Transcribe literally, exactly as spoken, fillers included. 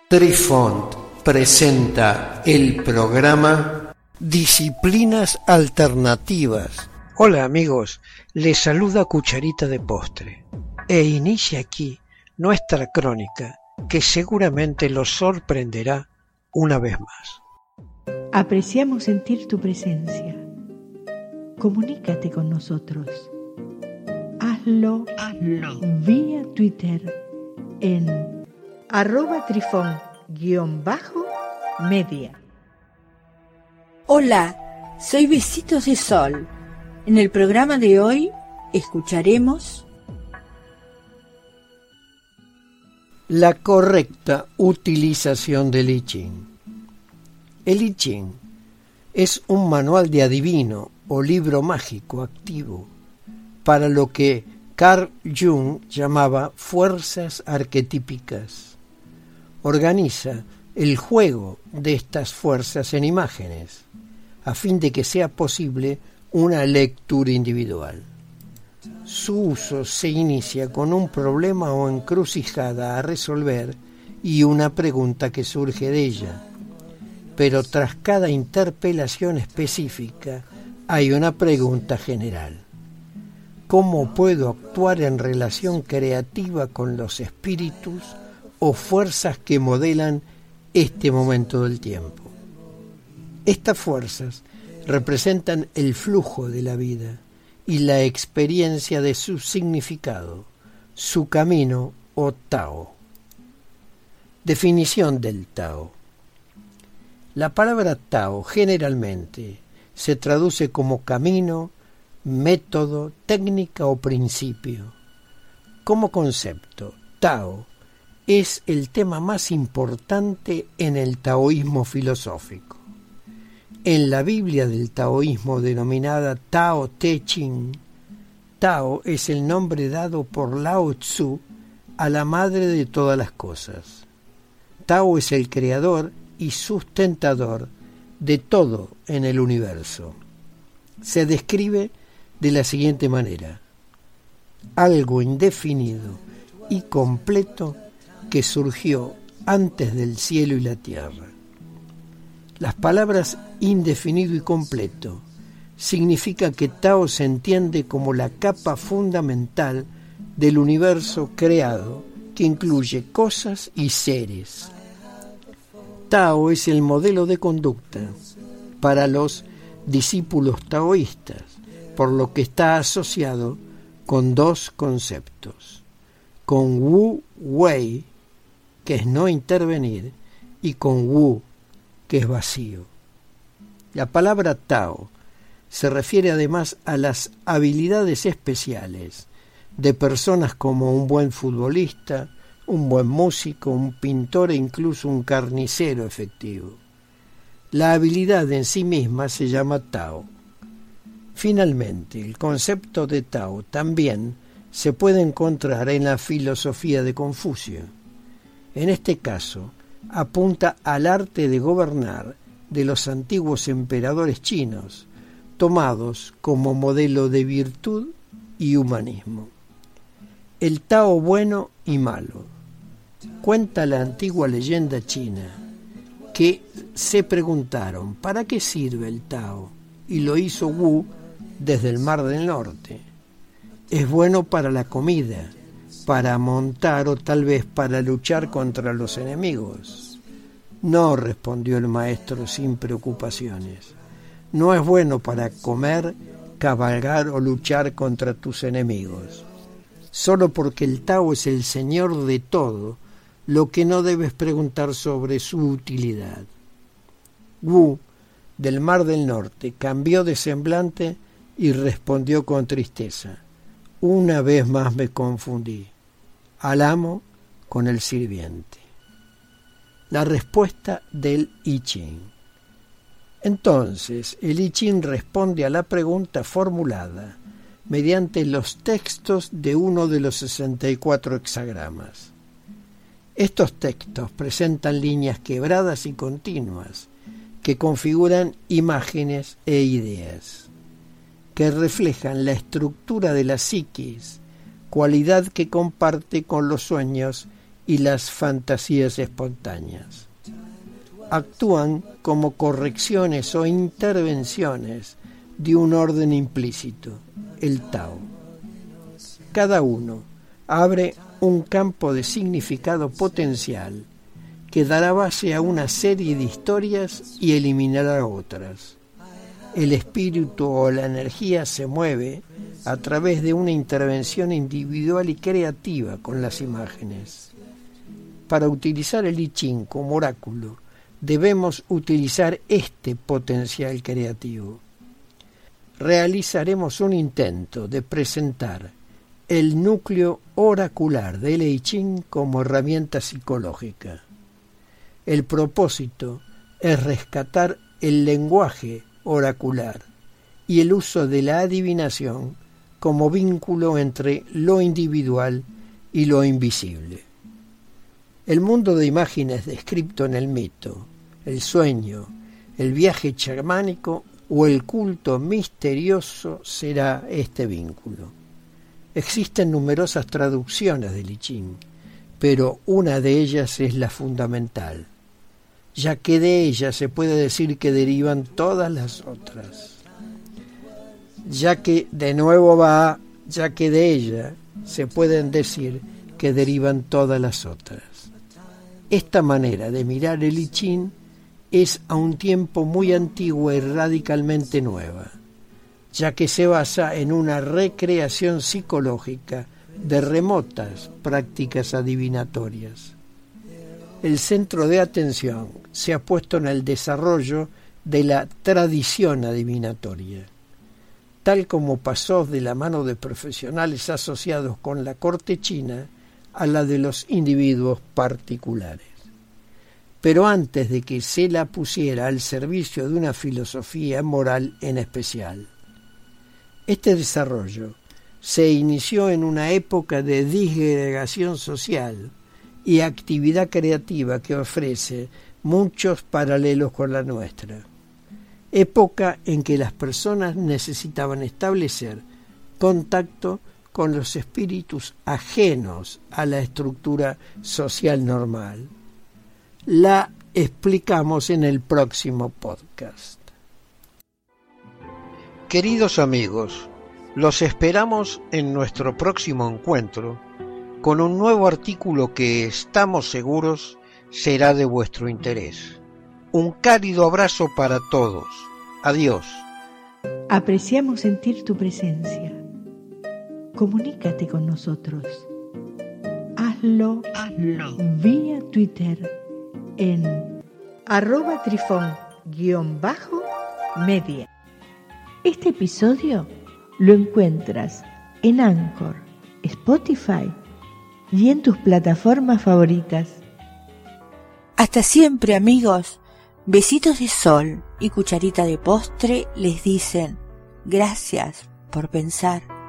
Trifont presenta el programa Disciplinas Alternativas. Hola amigos, les saluda Cucharita de Postre e inicia aquí nuestra crónica que seguramente los sorprenderá una vez más. Apreciamos sentir tu presencia. Comunícate con nosotros. Hazlo, Hazlo. vía Twitter en arroba trifón guión bajo media. Hola, soy Besitos de Sol. En el programa de hoy escucharemos la correcta utilización del I Ching. El I Ching es un manual de adivino o libro mágico activo para lo que Carl Jung llamaba fuerzas arquetípicas. Organiza el juego de estas fuerzas en imágenes, a fin de que sea posible una lectura individual. Su uso se inicia con un problema o encrucijada a resolver y una pregunta que surge de ella, pero tras cada interpelación específica hay una pregunta general. ¿Cómo puedo actuar en relación creativa con los espíritus o fuerzas que modelan este momento del tiempo? Estas fuerzas representan el flujo de la vida y la experiencia de su significado, su camino o Tao. Definición del Tao. La palabra Tao generalmente se traduce como camino, método, técnica o principio. Como concepto, Tao es el tema más importante en el taoísmo filosófico. En la Biblia del taoísmo denominada Tao Te Ching, Tao es el nombre dado por Lao Tzu a la madre de todas las cosas. Tao es el creador y sustentador de todo en el universo. Se describe de la siguiente manera: algo indefinido y completo que surgió antes del cielo y la tierra. Las palabras indefinido y completo significa que Tao se entiende como la capa fundamental del universo creado que incluye cosas y seres. Tao es el modelo de conducta para los discípulos taoístas, por lo que está asociado con dos conceptos, con Wu Wei, que es no intervenir, y con Wu, que es vacío. La palabra Tao se refiere además a las habilidades especiales de personas como un buen futbolista, un buen músico, un pintor e incluso un carnicero efectivo. La habilidad en sí misma se llama Tao. Finalmente, el concepto de Tao también se puede encontrar en la filosofía de Confucio. En este caso, apunta al arte de gobernar de los antiguos emperadores chinos, tomados como modelo de virtud y humanismo. El Tao bueno y malo. Cuenta la antigua leyenda china que se preguntaron ¿para qué sirve el Tao? Y lo hizo Wu desde el Mar del Norte. Es bueno para la comida, para montar o tal vez para luchar contra los enemigos. No, respondió el maestro sin preocupaciones. No es bueno para comer, cabalgar o luchar contra tus enemigos. Solo porque el Tao es el señor de todo, lo que no debes preguntar sobre su utilidad. Wu, del Mar del Norte, cambió de semblante y respondió con tristeza. Una vez más me confundí. Al amo con el sirviente. La respuesta del I Ching. Entonces, el I Ching responde a la pregunta formulada mediante los textos de uno de los sesenta y cuatro hexagramas. Estos textos presentan líneas quebradas y continuas que configuran imágenes e ideas, que reflejan la estructura de la psiquis, cualidad que comparte con los sueños y las fantasías espontáneas. Actúan como correcciones o intervenciones de un orden implícito, el Tao. Cada uno abre un campo de significado potencial que dará base a una serie de historias y eliminará otras. El espíritu o la energía se mueve a través de una intervención individual y creativa con las imágenes. Para utilizar el I Ching como oráculo, debemos utilizar este potencial creativo. Realizaremos un intento de presentar el núcleo oracular del I Ching como herramienta psicológica. El propósito es rescatar el lenguaje oracular y el uso de la adivinación como vínculo entre lo individual y lo invisible. El mundo de imágenes descrito en el mito, el sueño, el viaje chamánico o el culto misterioso será este vínculo. Existen numerosas traducciones del I Ching, pero una de ellas es la fundamental, ya que de ella se puede decir que derivan todas las otras. Ya que de nuevo va, ya que de ella se pueden decir que derivan todas las otras. Esta manera de mirar el I Ching es a un tiempo muy antigua y radicalmente nueva, ya que se basa en una recreación psicológica de remotas prácticas adivinatorias. El centro de atención se ha puesto en el desarrollo de la tradición adivinatoria, tal como pasó de la mano de profesionales asociados con la corte china a la de los individuos particulares. Pero antes de que se la pusiera al servicio de una filosofía moral en especial. Este desarrollo se inició en una época de disgregación social y actividad creativa que ofrece muchos paralelos con la nuestra. Época en que las personas necesitaban establecer contacto con los espíritus ajenos a la estructura social normal. La explicamos en el próximo podcast. Queridos amigos, los esperamos en nuestro próximo encuentro con un nuevo artículo que estamos seguros será de vuestro interés. Un cálido abrazo para todos. Adiós. Apreciamos sentir tu presencia. Comunícate con nosotros. Hazlo, Hazlo. vía Twitter en arroba trifón guión bajo media. Este episodio lo encuentras en Anchor, Spotify y en tus plataformas favoritas. Hasta siempre, amigos. Besitos de sol y cucharita de postre les dicen gracias por pensar.